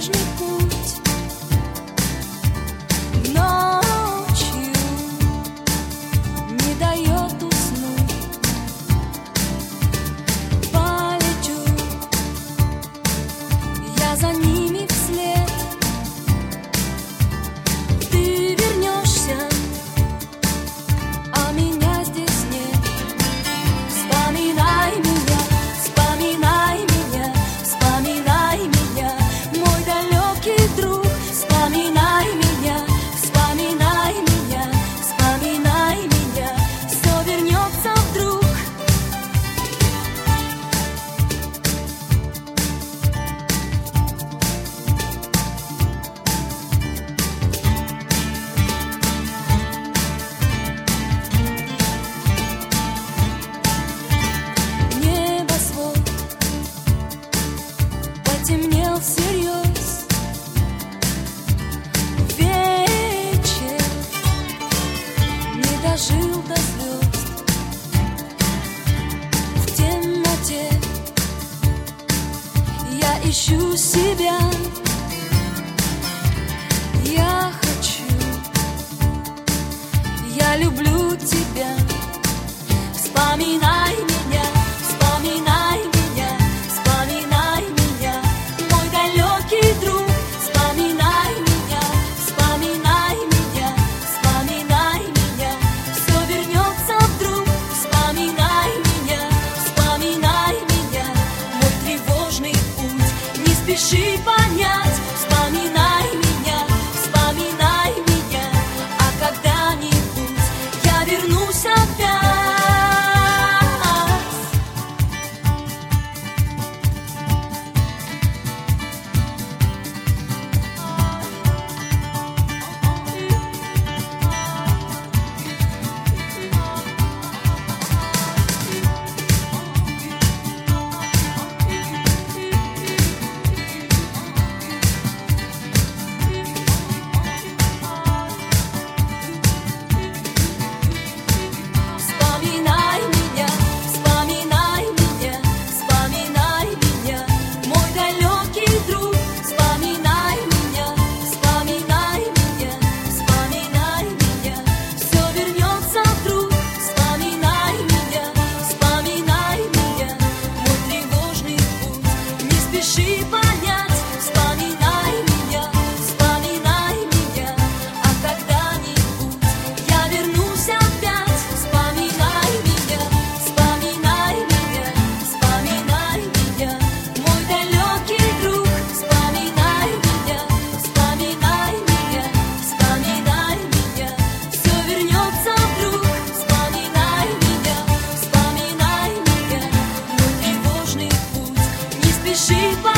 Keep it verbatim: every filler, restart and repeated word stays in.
подвижный путь. Ночью не дает уснуть. Полечу я за ними вслед. Ты вернешься, а меня здесь нет. Вспоминай меня, вспоминай меня, вспоминай меня, мой далекий друг. Вспоминай меня, вспоминай меня, вспоминай меня, все вернется вдруг. Небосвод потемнел всерьез. Вечер не дожил до звезд. В темноте я ищу себя. Я хочу, я люблю тебя. Вспоминай меня, вспоминай меня, вспоминай меня, мой далекий друг. Вспоминай меня, вспоминай меня, вспоминай меня, все вернется вдруг. Вспоминай меня, вспоминай меня, мой тревожный путь не спеши понять. Вспоминай меня, вспоминай меня, а когда-нибудь я вернусь опять. Вспоминай меня, вспоминай меня, вспоминай меня, мой далекий друг. Вспоминай меня, вспоминай меня, вспоминай меня, все вернется вдруг. Вспоминай меня, вспоминай меня, мой тревожный путь не спеши понять. Вспоминай меня, вспоминай меня, а когда-нибудь я вернусь опять. Вспоминай меня, вспоминай меня, вспоминай меня, мой далекий друг. Вспоминай меня, вспоминай меня, вспоминай меня, все вернется вдруг. Вспоминай меня, вспоминай меня, мой тревожный путь не спеши понять.